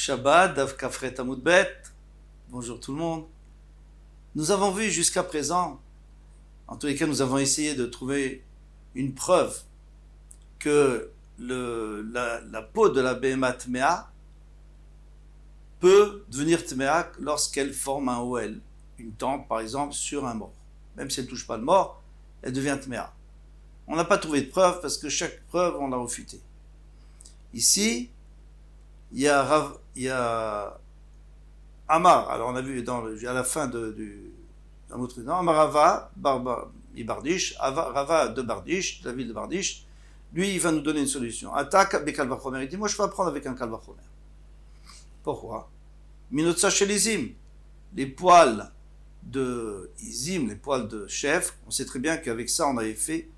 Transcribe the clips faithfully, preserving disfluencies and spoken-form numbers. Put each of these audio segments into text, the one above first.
Shabbat, Dav Kafret Amud Bet. Bonjour tout le monde. Nous avons vu jusqu'à présent, en tous les cas, nous avons essayé de trouver une preuve que le, la, la peau de la Behema Tmea peut devenir Tmea lorsqu'elle forme un Oel, une tente par exemple, sur un mort. Même si elle ne touche pas le mort, elle devient Tmea. On n'a pas trouvé de preuve parce que chaque preuve, on l'a refutée. Ici, il y a, Rav, il y a Amar, alors on a vu dans le, à la fin de, du d'un autre nom, Amar Rava, Barba, Bardish, Rava de Bardish, de la ville de Bardish, lui il va nous donner une solution. Attaque avec Kalvachomer, il dit moi je peux apprendre avec un Kalvachomer. Pourquoi? Minotsa chez les Izim, les poils de Izim, les poils de chèvre, on sait très bien qu'avec ça on avait fait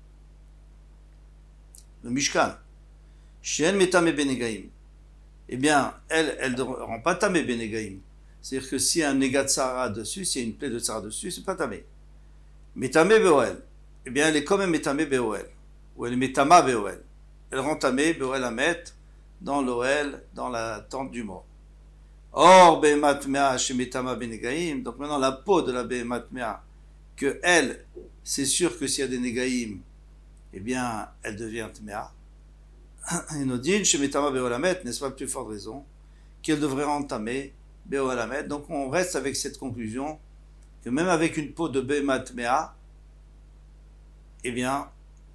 le Mishkan. Shien Metame Benegaim. Eh bien, elle, elle ne rend pas tamé Benegaim. C'est-à-dire que s'il y a un négat de Sarah dessus, s'il y a une plaie de Sarah dessus, c'est pas tamé. Metame Beoel. Eh bien, elle est comme un Metame Beoel. Ou elle est Metama Beoel. Elle rend tamé Beoel Amet dans l'Oel, dans la tente du mort. Or, Behemat Mea chez Metama Benegaim. Donc maintenant, la peau de la Behemat Mea, que elle, c'est sûr que s'il y a des Negaim, eh bien, elle devient Tmea. Et nous dit, chez Metama Beolamet, n'est-ce pas plus forte raison, qu'elle devrait entamer Beolamet. Donc on reste avec cette conclusion que même avec une peau de Behemat Mea, eh bien,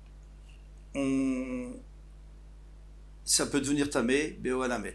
on, ça peut devenir tamé Beolamet.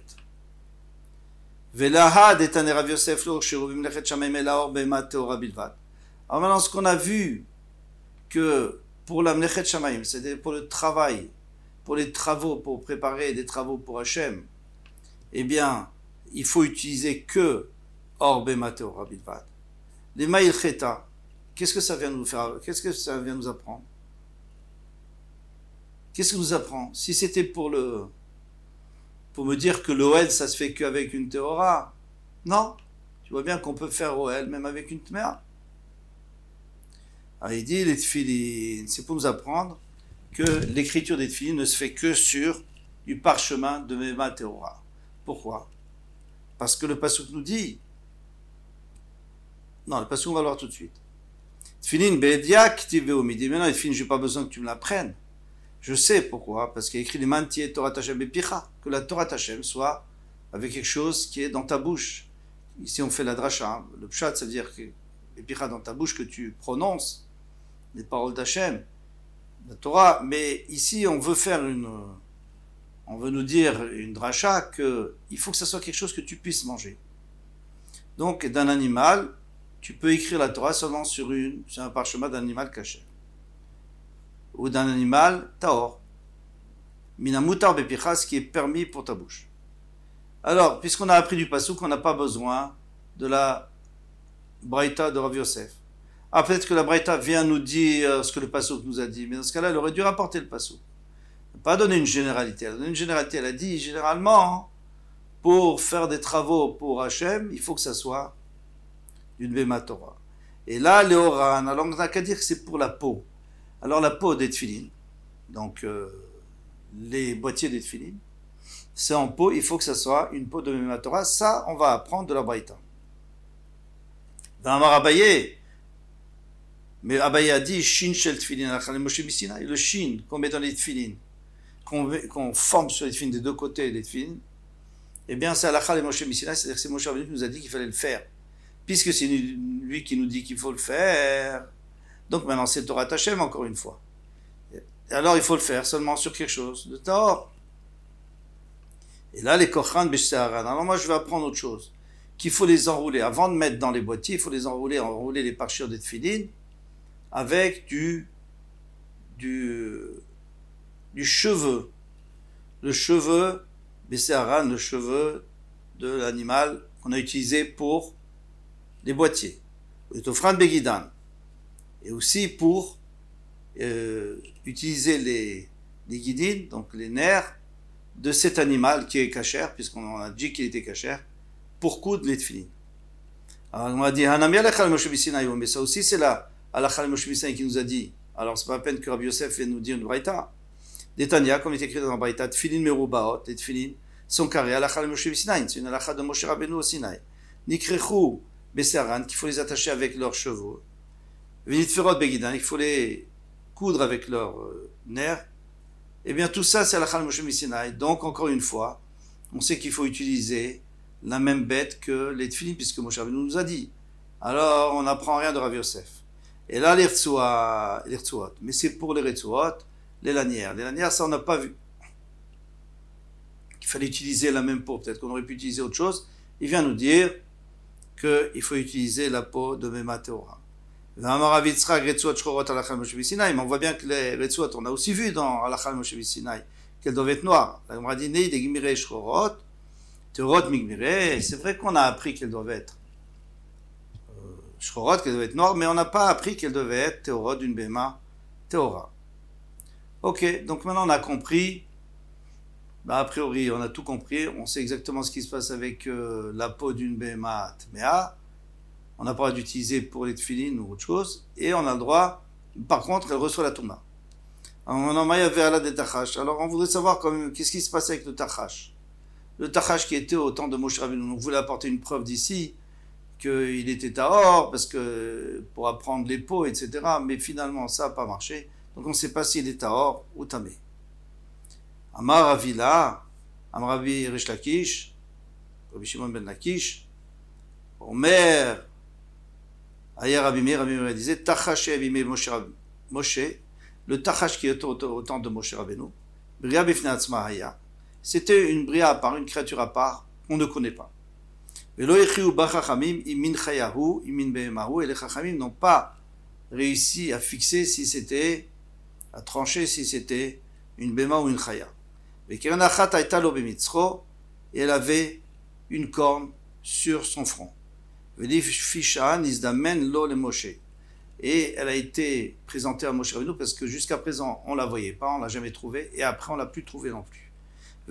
Velaha detane Rav Yosef lo cheruvim lechet shamayim elaor Behemat teora bilvad. Alors maintenant, ce qu'on a vu que pour la mlechet shamayim, c'est-à-dire pour le travail, pour les travaux, pour préparer des travaux pour Hachem, eh bien, il faut utiliser que Or Behemat teora bilvad. Les Ma'il Cheta, qu'est-ce que ça vient nous faire, qu'est-ce que ça vient nous apprendre? Qu'est-ce que nous apprend? Si c'était pour le, pour me dire que l'Oel, ça se fait qu'avec une Théora, non. Tu vois bien qu'on peut faire Oel même avec une Tmea. Alors il dit, les Tfilin, c'est pour nous apprendre que l'écriture des Tfilin ne se fait que sur du parchemin de Behema Théora. Pourquoi? Parce que le Passouk nous dit, non, le Passouk on va le voir tout de suite. Tfilin be'edia k'tiv ve'omidi. Maintenant, les Tfilin, je n'ai pas besoin que tu me l'apprennes. Je sais pourquoi, parce qu'il y a écrit les mantier Torah Hashem bepicha, que la Torah Hashem soit avec quelque chose qui est dans ta bouche. Ici, on fait la dracha. Le pshat, ça veut dire que bepicha dans ta bouche, que tu prononces les paroles d'Hachem, la Torah. Mais ici, on veut faire une, on veut nous dire une dracha que il faut que ça soit quelque chose que tu puisses manger. Donc, d'un animal, tu peux écrire la Torah seulement sur une, sur un parchemin d'un animal caché. Ou d'un animal taor. Minamutar bepicha, ce qui est permis pour ta bouche. Alors, puisqu'on a appris du passouk, on n'a pas besoin de la braïta de Rav Yosef. Ah, peut-être que la braïta vient nous dire ce que le passouk nous a dit, mais dans ce cas-là, elle aurait dû rapporter le passouk. Elle n'a pas donné une généralité. Elle a donné une généralité. Elle a dit, généralement, pour faire des travaux pour Hachem, il faut que ça soit d'une Behema Torah. Et là, les Oran, alors on n'a qu'à dire que c'est pour la peau. Alors la peau des tefilin, donc euh, les boîtiers des tefilin, c'est en peau, il faut que ça soit une peau de Behema Torah. Ça, on va apprendre de la braïta. Dans Amar Abaye, mais Abaye a dit shin shel tefilin alachal Moshe Missina, le shin qu'on met dans les tefilin, qu'on, qu'on forme sur les tefilin des deux côtés des tefilin, eh bien c'est alachal Moshe Missina, c'est-à-dire que c'est Moshe Rabbeinu qui nous a dit qu'il fallait le faire, puisque c'est lui qui nous dit qu'il faut le faire. Donc maintenant c'est Torah Hashem encore une fois. Et alors il faut le faire seulement sur quelque chose de Tahor. Et là les Kochan B'Shaharan. Alors moi je vais apprendre autre chose. Qu'il faut les enrouler. Avant de mettre dans les boîtiers, il faut les enrouler, enrouler les parchures des tefilin avec du, du, du cheveu. Le cheveu B'Shaharan, le cheveu de l'animal qu'on a utilisé pour les boîtiers. Le Tofran Begidan. Et aussi pour euh, utiliser les, les guidines, donc les nerfs de cet animal qui est cachère, puisqu'on a dit qu'il était cachère, pour coudre les tefilin. Alors on a dit, Hanami alachal Moshe Missinaï, mais ça aussi c'est là, alachal Moshe Missinaï qui nous a dit, alors c'est pas la peine que Rabbi Yosef vienne nous dire une braïta. Des Tanya, comme il est écrit dans la braïta, tefilin merubaot, les tefilin sont carrés. Halakha de Moshe Sinaï, c'est une halakha de Moshe Rabbeinu au Sinaï. Nikrechu Bessaran, qu'il faut les attacher avec leurs chevaux. Vinitferot Begidan, il faut les coudre avec leurs euh, nerfs. Eh bien, tout ça, c'est halakha de Moshe Sinaï. Donc, encore une fois, on sait qu'il faut utiliser la même bête que les tefilin, puisque Moshe Rabbeinu nous a dit. Alors, on n'apprend rien de Rav Yosef. Et là, les rtsuot. Mais c'est pour les rtsuot, les lanières. Les lanières, ça, on n'a pas vu. Il fallait utiliser la même peau. Peut-être qu'on aurait pu utiliser autre chose. Il vient nous dire qu'il faut utiliser la peau de Mema Teora. Mais on voit bien que les rtsuot, on a aussi vu dans Halakha Moshe Sinaï qu'elles doivent être noires. On m'a dit, Nei de Gimire Shchorot, Teorot Migmire. C'est vrai qu'on a appris qu'elles doivent être Shchorot, qu'elles doivent être noires, mais on n'a pas appris qu'elles devaient être Teorot d'une Bema Teora. Ok, donc maintenant on a compris. Bah, a priori, on a tout compris. On sait exactement ce qui se passe avec euh, la peau d'une Bema Tmea. On n'a pas le droit d'utiliser pour les tefilin ou autre chose. Et on a le droit, par contre, elle reçoit la touma. Alors on voudrait savoir quand même, qu'est-ce qui se passe avec le tachash. Le tachash qui était au temps de Moshe Rabbeinu. On voulait apporter une preuve d'ici qu'il était tahor, parce que pour apprendre les peaux, et cetera. Mais finalement, ça n'a pas marché. Donc on ne sait pas s'il est tahor ou tamé. Amar Avila, Amar Rabbi Rish Lakish, Rabbi Shimon ben Lakish, Omer, Aya Rabbi Meir, Rabbi Meir disait, Tachash Rabbi Meir Moshe, Moshe, le Tachash qui est au, au, au temps de Moshe Rabbeinu, Bria Bifnei Atzma Haya, c'était une bria à part, une créature à part, qu'on ne connaît pas. Velo Yechiu Ba Chachamim, Imin Chayahu, Imin Behemahu, et les Chachamim n'ont pas réussi à fixer si c'était, à trancher si c'était une Bema ou une Chaya. Et elle avait une corne sur son front. Et elle a été présentée à Moshe Rabbeinu parce que jusqu'à présent on ne la voyait pas, on ne l'a jamais trouvée, et après on ne l'a plus trouvée non plus. Et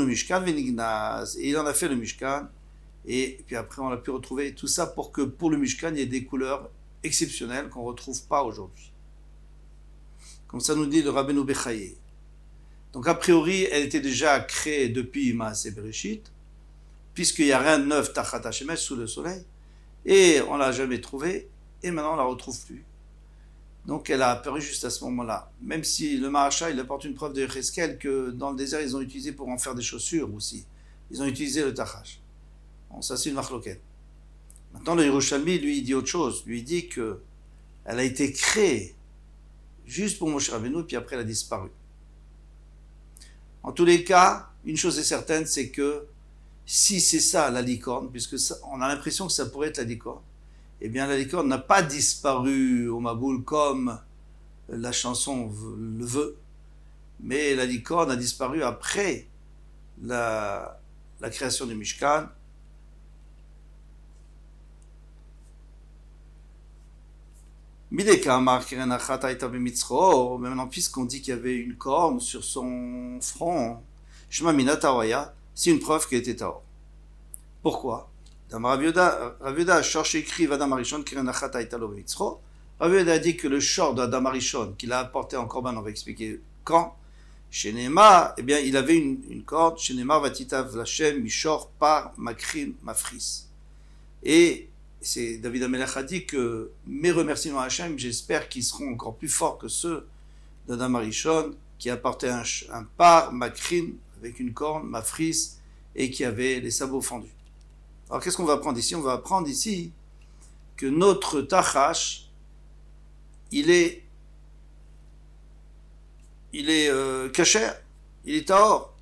il en a fait le Mishkan, et puis après on l'a pu retrouver. Tout ça pour que pour le Mishkan il y ait des couleurs exceptionnelles qu'on ne retrouve pas aujourd'hui. Comme ça nous dit le Rabbeinu Bechaye. Donc a priori, elle était déjà créée depuis Maaseh Bereshit, puisqu'il n'y a rien de neuf Tachat Hashemesh sous le soleil, et on ne l'a jamais trouvée, et maintenant on ne la retrouve plus. Donc elle a apparu juste à ce moment-là. Même si le Maharsha, il apporte une preuve de Yecheskel que dans le désert, ils ont utilisé pour en faire des chaussures aussi. Ils ont utilisé le Tachash. Bon, ça c'est une marloquette. Maintenant le Yerushalmi, lui, il dit autre chose. Lui, il dit qu'elle a été créée juste pour Moshe Rabbeinu, puis après elle a disparu. En tous les cas, une chose est certaine, c'est que si c'est ça la licorne, puisque ça, on a l'impression que ça pourrait être la licorne, eh bien la licorne n'a pas disparu au Maboul comme la chanson le veut, mais la licorne a disparu après la, la création du Mishkan. Maintenant, puisqu'on dit qu'il y avait une corne sur son front, c'est une preuve qu'il était tahor. Pourquoi? Rav Yehuda a écrit Adam Arishon, Rav Yehuda a dit que le shor d'Adam Arishon qu'il a apporté en korban, on va expliquer quand, chez Neymar, eh bien, il avait une, une corde, chez Neymar, Vatitav Lashem, Mishor, par Makrin, Mafris. Et c'est David Amelech a dit que mes remerciements à Hachem, j'espère qu'ils seront encore plus forts que ceux d'Adam Arishon, qui apportait un, un par, Makrin, avec une corne, Mafris, et qui avait les sabots fendus. Alors qu'est-ce qu'on va apprendre ici? On va apprendre ici que notre Tachash, il est, il est euh, kasher, il est tahor.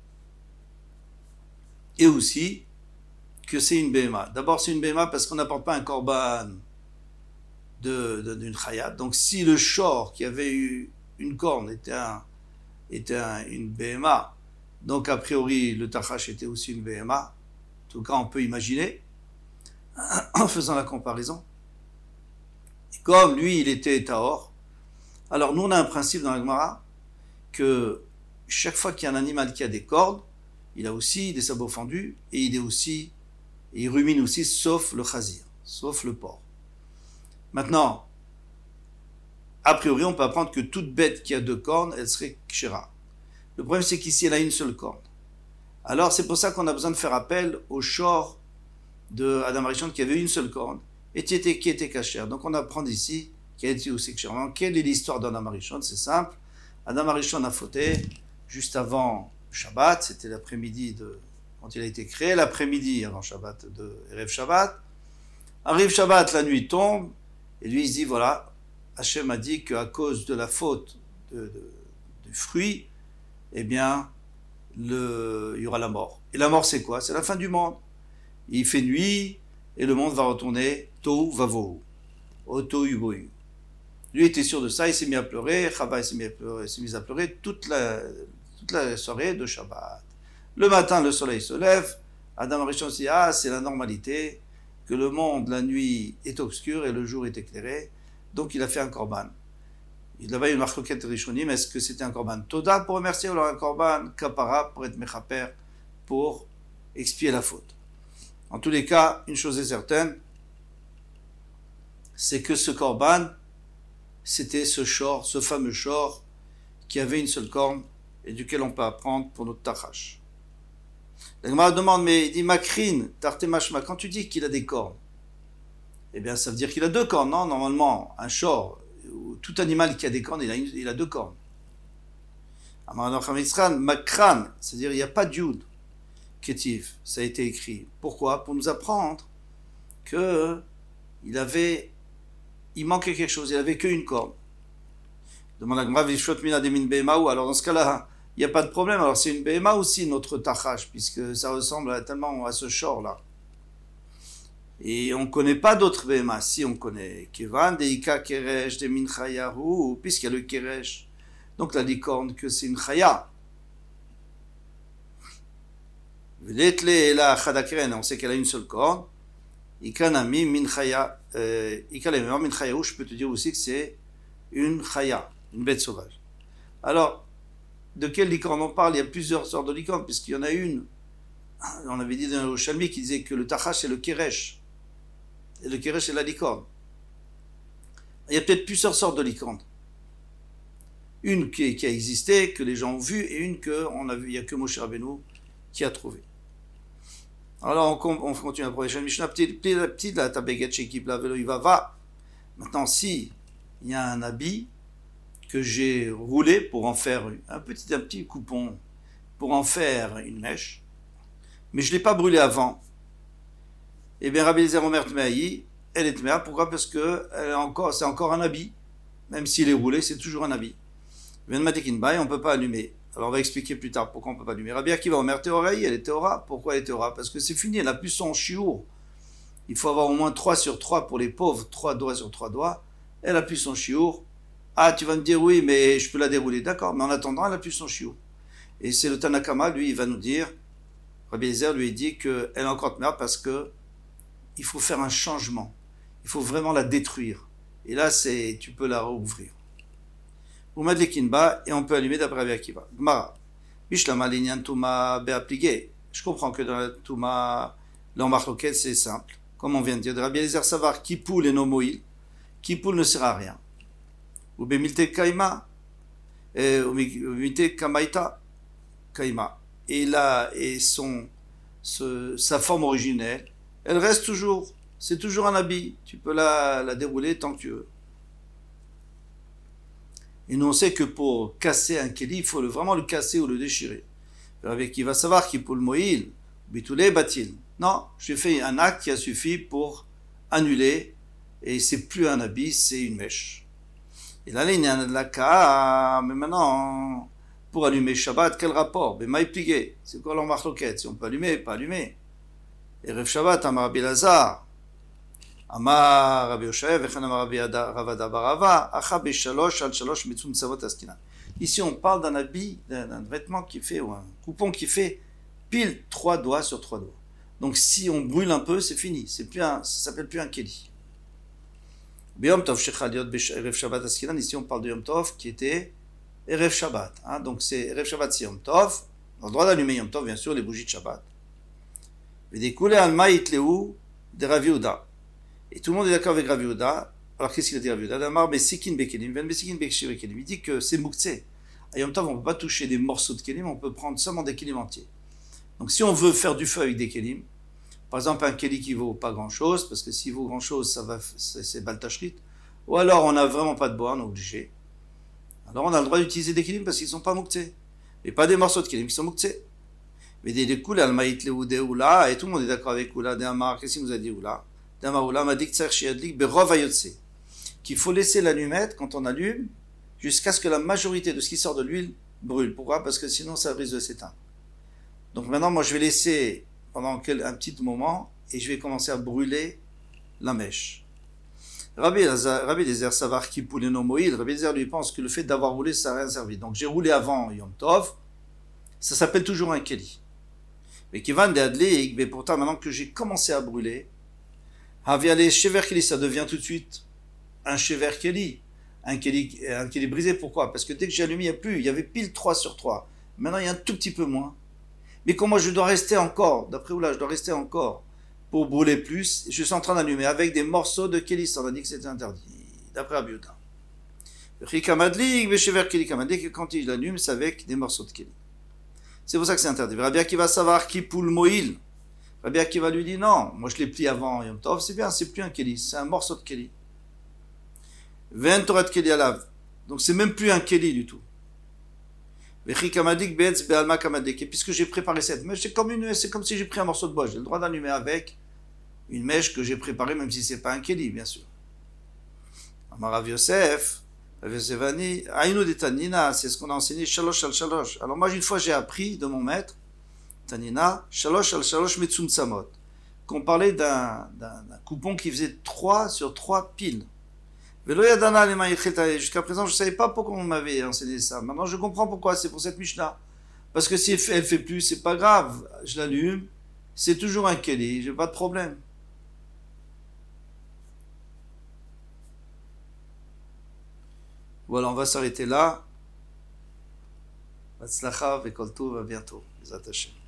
Et aussi, que c'est une béma. D'abord, c'est une béma parce qu'on n'apporte pas un korban de, de, d'une chayat. Donc, si le shor qui avait eu une corne était, un, était un, une béma, donc a priori, le tachash était aussi une béma. En tout cas, on peut imaginer, en faisant la comparaison. Et comme lui, il était tahor, alors nous, on a un principe dans la Gemara que chaque fois qu'il y a un animal qui a des cordes, il a aussi des sabots fendus et il est aussi Et il rumine aussi, sauf le chazir, sauf le porc. Maintenant, a priori, on peut apprendre que toute bête qui a deux cornes, elle serait kshera. Le problème, c'est qu'ici, elle a une seule corne. Alors c'est pour ça qu'on a besoin de faire appel au shor de Adam Arishon qui avait une seule corne et qui était, qui était cachère. Donc on apprend d'ici quelle est l'histoire d'Adam Arishon. C'est simple. Adam Arishon a fauté juste avant Shabbat, c'était l'après-midi de quand il a été créé, l'après-midi avant Shabbat de Erev Shabbat. Arrive Shabbat, la nuit tombe, et lui il se dit voilà, Hachem a dit qu'à cause de la faute de, de, du fruit, eh bien, le, il y aura la mort. Et la mort c'est quoi? C'est la fin du monde. Il fait nuit, et le monde va retourner Tohu Vavohu, au Tohu Bohu. Lui était sûr de ça, il s'est mis à pleurer, Chava s'est mis à pleurer, s'est mis à pleurer toute la, toute la soirée de Shabbat. Le matin, le soleil se lève, Adam Arishon se dit ah, c'est la normalité, que le monde, la nuit est obscur et le jour est éclairé, donc il a fait un korban. Il avait une marquette rishonim, est-ce que c'était un korban Toda pour remercier ou alors un korban Kapara pour être mechaper, pour expier la faute. En tous les cas, une chose est certaine, c'est que ce korban, c'était ce shor, ce fameux shor, qui avait une seule corne et duquel on peut apprendre pour notre tachash. La Gemara demande, mais il dit Makrin, Tartemashma, quand tu dis qu'il a des cornes, eh bien ça veut dire qu'il a deux cornes, non? Normalement, un shor, tout animal qui a des cornes, il a, une, il a deux cornes. Makran, c'est-à-dire il n'y a pas de yud, Ketiv, ça a été écrit. Pourquoi? Pour nous apprendre que il avait, il manquait quelque chose, il avait qu'une corne. Demande la Gemara, Vishot mina demin behema, alors dans ce cas-là, il n'y a pas de problème. Alors c'est une behema aussi, notre tachash, puisque ça ressemble tellement à ce shor-là. Et on ne connaît pas d'autres behema. Si on connaît Kevan, Deika Keresh, Demin Chayahu, puisqu'il y a le Keresh. Donc la licorne, que c'est une Chaya. Vedetle la Chadakeren, on sait qu'elle a une seule corne. Ikanami min Chaya, Ikalemi min Chayahu, je peux te dire aussi que c'est une Chaya, une bête sauvage. Alors, de quelle licorne on parle? Il y a plusieurs sortes de licornes, puisqu'il y en a une. On avait dit dans le Shalmi qui disait que le tachash c'est le keresh. Et le keresh c'est la licorne. Il y a peut-être plusieurs sortes de licornes. Une qui, qui a existé, que les gens ont vue, et une qu'on a vue, il n'y a que Moshe Rabbeinu qui a trouvé. Alors on, on continue la prochaine Mishnah. Petit la tabeget shekip la velo ivava. Maintenant, si il y a un habit que j'ai roulé pour en faire un petit, un petit coupon, pour en faire une mèche, mais je ne l'ai pas brûlé avant. Eh bien, Rabbi Eliezer Omer Tmeaï, elle est Tmea. Pourquoi? Parce que elle est encore, c'est encore un habit. Même s'il est roulé, c'est toujours un habit. On ne peut pas allumer. Alors, on va expliquer plus tard pourquoi on ne peut pas allumer. Rabbi Akiva Omer Teoraï, elle est Teora. Pourquoi elle est Teora? Parce que c'est fini, elle n'a plus son chiour. Il faut avoir au moins trois sur trois pour les pauvres, trois doigts sur trois doigts. Elle n'a plus son chiour. Ah, tu vas me dire, oui, mais je peux la dérouler. D'accord, mais en attendant, elle n'a plus son chiour. Et c'est le Tanakama, lui, il va nous dire, Rabbi Eliezer lui dit qu'elle est encore Tmea parce que il faut faire un changement. Il faut vraiment la détruire. Et là, c'est, tu peux la rouvrir. Ou mettre les kinba, et on peut allumer d'après Rabbi Akiva. Gmara. Bishlama linyan touma beapligé. Je comprends que dans la touma, l'embarquette, c'est simple. Comme on vient de dire, de Rabbi Eliezer Savar, Kipoul et Nomoïl. Kipoul ne sert à rien. Ou bemilte kaima. Ou bemilte kamaita. Kaima. Et là, et son, ce, sa forme originelle, elle reste toujours. C'est toujours un habit. Tu peux la, la dérouler tant que tu veux. Et nous, on sait que pour casser un kéli, il faut le, vraiment le casser ou le déchirer. Avec qui va savoir qu'il peut le moïl, bitoulé, batil. Non, j'ai fait un acte qui a suffi pour annuler, et c'est plus un habit, c'est une mèche. Et là, il y a de la ka, mais maintenant, pour allumer Shabbat, quel rapport? Ben, maï pligué. C'est quoi leur marloquette? Si on peut allumer, pas allumer. Et Rev Shabbat, Amar Rabbi Lazar, Amar Rabbi Yoshaev, Vechan Amar Rabbi Ravada Barava, Acha Beshalosh, Al Shalosh, Mitzum Savot Askina. Ici, on parle d'un habit, d'un, d'un vêtement qui fait, ou un coupon qui fait pile trois doigts sur trois doigts. Donc, si on brûle un peu, c'est fini. C'est plus un, ça s'appelle plus un kéli. B'Yom Tov Shechaliot Erev Shabbat Askinan. Ici, on parle de Yom Tov qui était Erev Shabbat. Hein, donc, c'est Erev Shabbat, c'est Yom Tov. On a le droit d'allumer Yom Tov, bien sûr, les bougies de Shabbat. V'dekoule alma yitleu de Rav Yehuda. Et tout le monde est d'accord avec Rav Yehuda. Alors, qu'est-ce qu'il a dit Rav Yehuda? D'Amar Besikin Bekelim, Ven Besikin Bekshir Kelim. Il dit que c'est mouktsé. À Yom Tov, on ne peut pas toucher des morceaux de kelim, on peut prendre seulement des kelim entiers. Donc si on veut faire du feu avec des kelim, par exemple un keli qui vaut pas grand chose, parce que s'il vaut grand chose, ça va, c'est, c'est baltachrit, ou alors on n'a vraiment pas de bois, on est obligé. Alors on a le droit d'utiliser des kelim parce qu'ils ne sont pas mouktsé. Mais pas des morceaux de kelim qui sont mouktsé. Mais des découles, al-maït le oudé oula, et tout le monde est d'accord avec oula, des amar, qu'est-ce qu'il nous a dit oula? Des amar oula m'a dit que tsar shiadlik berov ayotse. Qu'il faut laisser l'allumette quand on allume, jusqu'à ce que la majorité de ce qui sort de l'huile brûle. Pourquoi? Parce que sinon ça risque de s'éteindre. Donc maintenant, moi je vais laisser pendant quel, un petit moment, et je vais commencer à brûler la mèche. Rabbi Eliezer Savar qui poule nos moïl, Rabbi Eliezer lui pense que le fait d'avoir roulé, ça n'a rien servi. Donc j'ai roulé avant Yom Tov, ça s'appelle toujours un keli. Mais qui va de mais pourtant maintenant que j'ai commencé à brûler, Haviale Shever Keli, ça devient tout de suite un Shever Keli, un Keli, un Keli brisé. Pourquoi? Parce que dès que j'ai allumé, il n'y a plus, il y avait pile trois sur trois. Maintenant il y a un tout petit peu moins. Mais comment je dois rester encore, d'après Oula, je dois rester encore pour brûler plus, je suis en train d'allumer avec des morceaux de Kélis, on a dit que c'était interdit, d'après Abiuda. Quand il allume, c'est avec des morceaux de Kélis. C'est pour ça que c'est interdit. Rabbi Akiva savoir qui poule moïl. Rabbi Akiva lui dit non, moi je l'ai plié avant Yom Tov, c'est bien, c'est plus un Kélis, c'est un morceau de Kélis. vingt Torah de Kéli alav. Donc c'est même plus un Kéli du tout. Et puisque j'ai préparé cette mèche, c'est comme, une, c'est comme si j'ai pris un morceau de bois. J'ai le droit d'allumer avec une mèche que j'ai préparée, même si ce n'est pas un kéli, bien sûr. Amarav Yosef, Rav Yosefani, Aïnou de Tanina, c'est ce qu'on a enseigné, Shalosh al Shalosh. Alors moi, une fois, j'ai appris de mon maître, Tanina, Shalosh al Shalosh Metsun Samot, qu'on parlait d'un, d'un, d'un coupon qui faisait trois sur trois piles. Jusqu'à présent, je ne savais pas pourquoi on m'avait enseigné ça. Maintenant, je comprends pourquoi. C'est pour cette Mishnah. Parce que si elle fait, elle fait plus, c'est pas grave. Je l'allume. C'est toujours un Kéli. J'ai pas de problème. Voilà, on va s'arrêter là. Vatzlacha vekol tov, à bientôt. Les attachés.